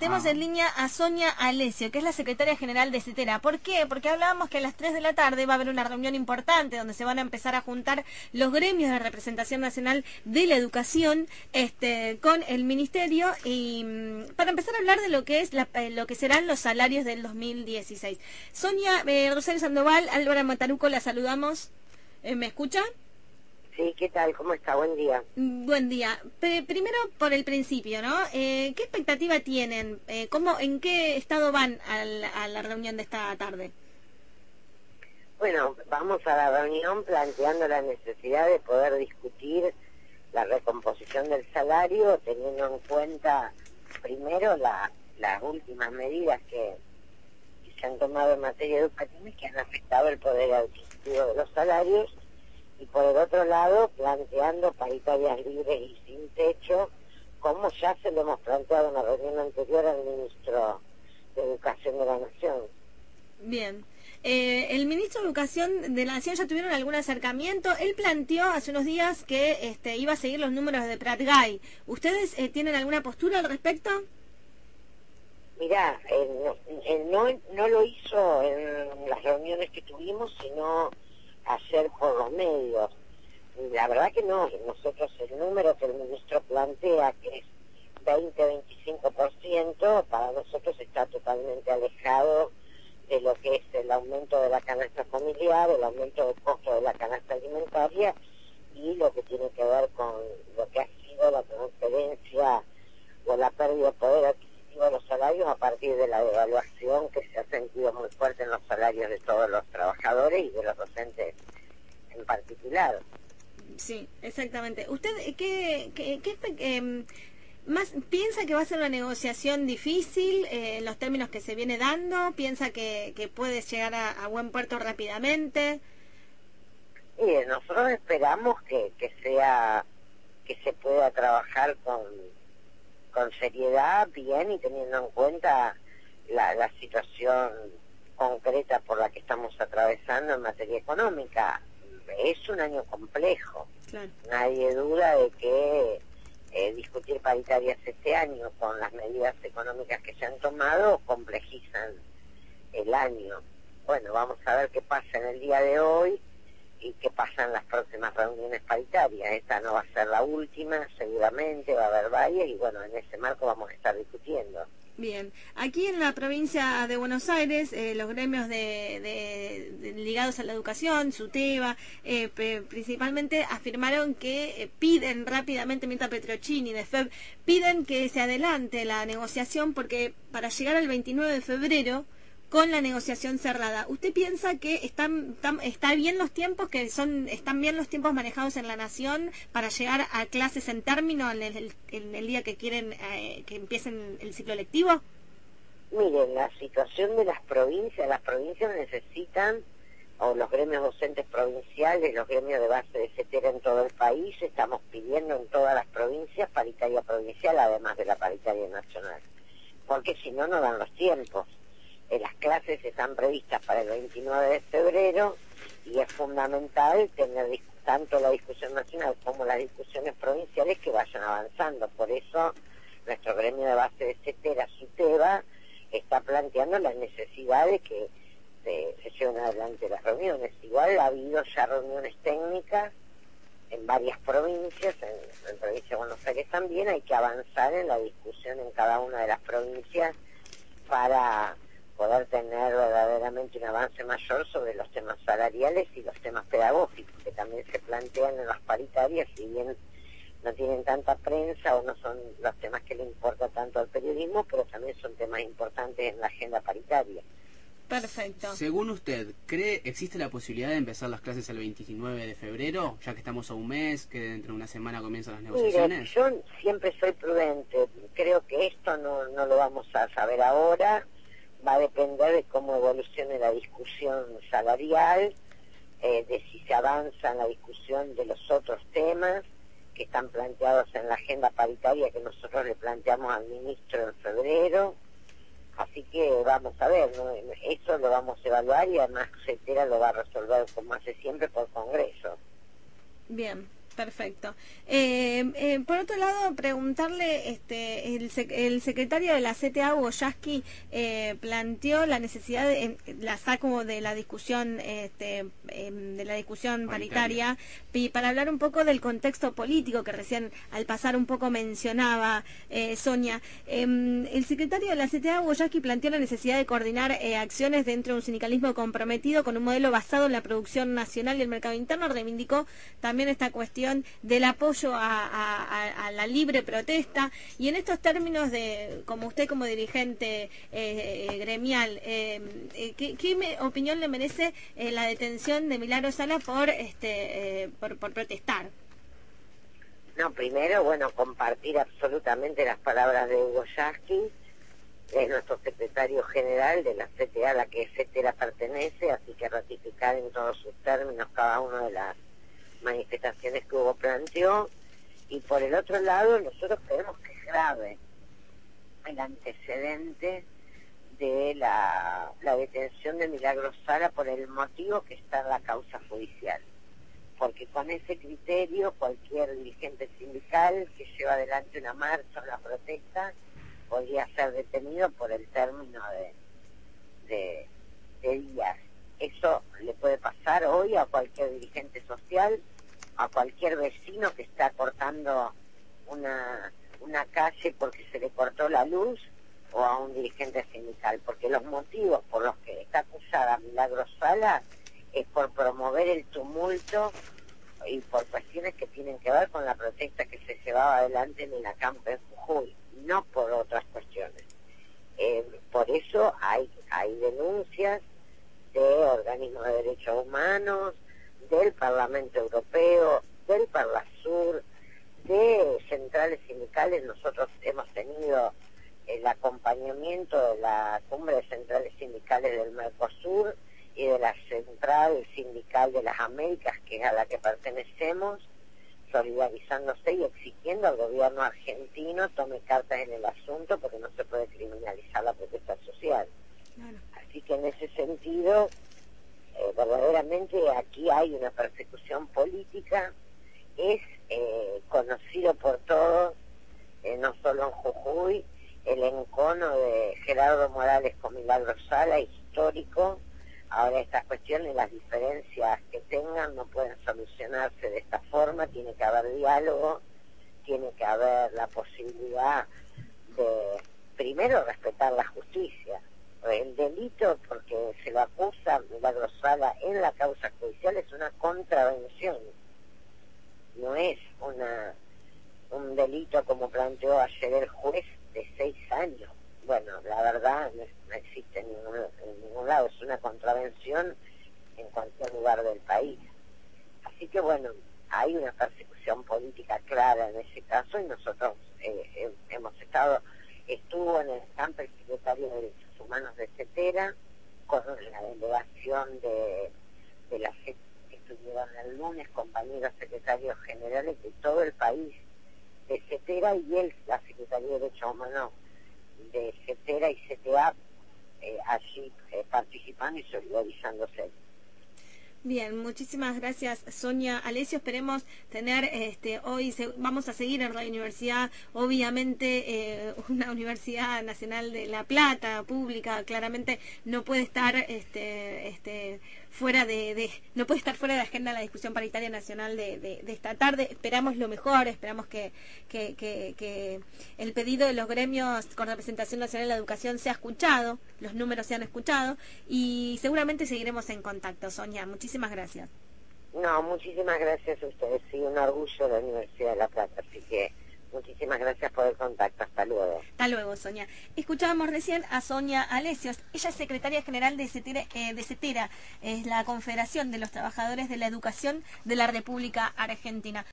Tenemos en línea a Sonia Alessio, que es la secretaria general de CETERA. ¿Por qué? Porque hablábamos que a las 3 de la tarde va a haber una reunión importante donde se van a empezar a juntar los gremios de representación nacional de la educación con el ministerio y para empezar a hablar de lo que es lo que serán los salarios del 2016. Sonia, Rosario Sandoval, Álvaro Mataruco, la saludamos. ¿Me escuchan? Sí, ¿qué tal? ¿Cómo está? Buen día. Buen día. Primero por el principio, ¿no? ¿Qué expectativa tienen? ¿En qué estado van a la reunión de esta tarde? Bueno, vamos a la reunión planteando la necesidad de poder discutir la recomposición del salario, teniendo en cuenta primero las últimas medidas que se han tomado en materia educativa y que han afectado el poder adquisitivo de los salarios, y por el otro lado planteando paritarias libres y sin techo, como ya se lo hemos planteado en la reunión anterior al ministro de Educación de la Nación. Bien. El ministro de Educación de la Nación ya tuvieron algún acercamiento. Él planteó hace unos días que iba a seguir los números de Prat-Gay. ¿Ustedes tienen alguna postura al respecto? Mirá, él no lo hizo en las reuniones que tuvimos, sino hacer por los medios. La verdad que no, nosotros el número que el ministro plantea, que es 20-25%, para nosotros está totalmente alejado de lo que es el aumento de la canasta familiar, el aumento del costo de la canasta alimentaria y lo que tiene que ver con lo que ha sido la transferencia o la pérdida de poder adquisitivo de los salarios a partir de la devaluación que se ha sentido muy fuerte en los salarios de todos los trabajadores y de los docentes en particular. Sí, exactamente. ¿Usted más piensa que va a ser una negociación difícil en los términos que se viene dando? ¿Piensa que puede llegar a buen puerto rápidamente? Y nosotros esperamos que se pueda trabajar con seriedad, bien, y teniendo en cuenta la situación concreta por la que estamos atravesando en materia económica. Es un año complejo. Claro. Nadie duda de que discutir paritarias este año con las medidas económicas que se han tomado complejizan el año. Bueno, vamos a ver qué pasa en el día de hoy y qué pasa en las próximas reuniones paritarias. Esta no va a ser la última, seguramente va a haber varias y bueno, en ese marco vamos a estar discutiendo. Bien, aquí en la provincia de Buenos Aires, los gremios ligados a la educación, SUTEBA, principalmente afirmaron que piden rápidamente, Mirta Petrocchini de FEB, piden que se adelante la negociación porque para llegar al 29 de febrero con la negociación cerrada. ¿Usted piensa que está bien los tiempos, están bien los tiempos manejados en la Nación para llegar a clases en término en el día que quieren que empiecen el ciclo lectivo? Miren, la situación de las provincias necesitan, o los gremios docentes provinciales, los gremios de base de CETERA en todo el país, estamos pidiendo en todas las provincias paritaria provincial, además de la paritaria nacional, porque si no, no dan los tiempos. Las clases están previstas para el 29 de febrero y es fundamental tener tanto la discusión nacional como las discusiones provinciales que vayan avanzando. Por eso nuestro gremio de base de CETERA, SUTEBA, está planteando la necesidad de que se lleven adelante las reuniones. Igual ha habido ya reuniones técnicas en varias provincias, en provincia de Buenos Aires también. Hay que avanzar en la discusión en cada una de las provincias para poder tener verdaderamente un avance mayor sobre los temas salariales y los temas pedagógicos que también se plantean en las paritarias, si bien no tienen tanta prensa o no son los temas que le importa tanto al periodismo, pero también son temas importantes en la agenda paritaria. Perfecto. Según usted, ¿existe la posibilidad de empezar las clases el 29 de febrero, ya que estamos a un mes, que dentro de una semana comienzan las negociaciones? Mire, yo siempre soy prudente, creo que esto no lo vamos a saber ahora. Va a depender de cómo evolucione la discusión salarial, de si se avanza en la discusión de los otros temas que están planteados en la agenda paritaria que nosotros le planteamos al ministro en febrero. Así que vamos a ver, ¿no? Eso lo vamos a evaluar y además CETERA lo va a resolver como hace siempre por Congreso. Bien. Perfecto. Por otro lado, preguntarle, el secretario de la CTA, Hugo Yasky, planteó la necesidad la saco de la discusión, paritaria, para hablar un poco del contexto político que recién al pasar un poco mencionaba Sonia. El secretario de la CTA, Hugo Yasky, planteó la necesidad de coordinar acciones dentro de un sindicalismo comprometido con un modelo basado en la producción nacional y el mercado interno. Reivindicó también esta cuestión del apoyo a la libre protesta, y en estos términos como usted como dirigente gremial, ¿qué opinión le merece la detención de Milagro Sala por protestar? No, primero, compartir absolutamente las palabras de Hugo Yasky, es nuestro secretario general de la CTA, a la que CETERA pertenece, así que ratificar en todos sus términos cada una de las manifestaciones que Hugo planteó. Y por el otro lado, nosotros creemos que es grave el antecedente de la detención de Milagro Sala por el motivo que está en la causa judicial, porque con ese criterio cualquier dirigente sindical que lleva adelante una marcha o una protesta podría ser detenido por el término de días. Eso le puede pasar hoy a cualquier dirigente social, a cualquier vecino que está cortando una calle porque se le cortó la luz, o a un dirigente sindical, porque los motivos por los que está acusada Milagro Sala es por promover el tumulto y por cuestiones que tienen que ver con la protesta que se llevaba adelante en el acampo en Jujuy, no por otras cuestiones. Por eso hay denuncias de organismos de derechos humanos, del Parlamento Europeo, del Parlasur, de centrales sindicales. Nosotros hemos tenido el acompañamiento de la Cumbre de Centrales Sindicales del Mercosur y de la Central Sindical de las Américas, que es a la que pertenecemos, solidarizándose y exigiendo al gobierno argentino tome cartas en el asunto, porque no se puede criminalizar la protesta social. Claro. Así que en ese sentido, verdaderamente aquí hay una persecución política. Es conocido por todos, no solo en Jujuy, el encono de Gerardo Morales con Milagro Sala, histórico. Ahora estas cuestiones, las diferencias que tengan, no pueden solucionarse de esta forma. Tiene que haber diálogo, tiene que haber la posibilidad de, primero, respetar la justicia. El delito, porque se lo acusa Milagro Sala en la causa judicial, es una contravención, no es un delito como planteó ayer el juez de 6 años. Bueno, la verdad no existe en ningún lado, es una contravención en cualquier lugar del país. Así que hay una persecución política clara en ese caso, y nosotros estuvo en el campo el secretario de Derechos Humanos de CETERA, con la delegación de la CETERA que estuvieron el lunes, compañeros secretarios generales de todo el país de CETERA, y la Secretaría de Derechos Humanos de CETERA y CTA allí participando y solidarizándose. Bien, muchísimas gracias, Sonia Alessio. Esperemos tener hoy, vamos a seguir en Radio Universidad, obviamente una Universidad Nacional de La Plata, pública, claramente no puede estar no puede estar fuera de agenda la discusión paritaria nacional de esta tarde. Esperamos lo mejor, esperamos que el pedido de los gremios con representación nacional de la educación sea escuchado, los números sean escuchados, y seguramente seguiremos en contacto. Sonia, muchísimas gracias. No, muchísimas gracias a ustedes, sí, un orgullo de la Universidad de La Plata, así que muchísimas gracias por el contacto. Hasta luego. Hasta luego, Sonia. Escuchábamos recién a Sonia Alessio. Ella es secretaria general de CETERA, es la Confederación de los Trabajadores de la Educación de la República Argentina.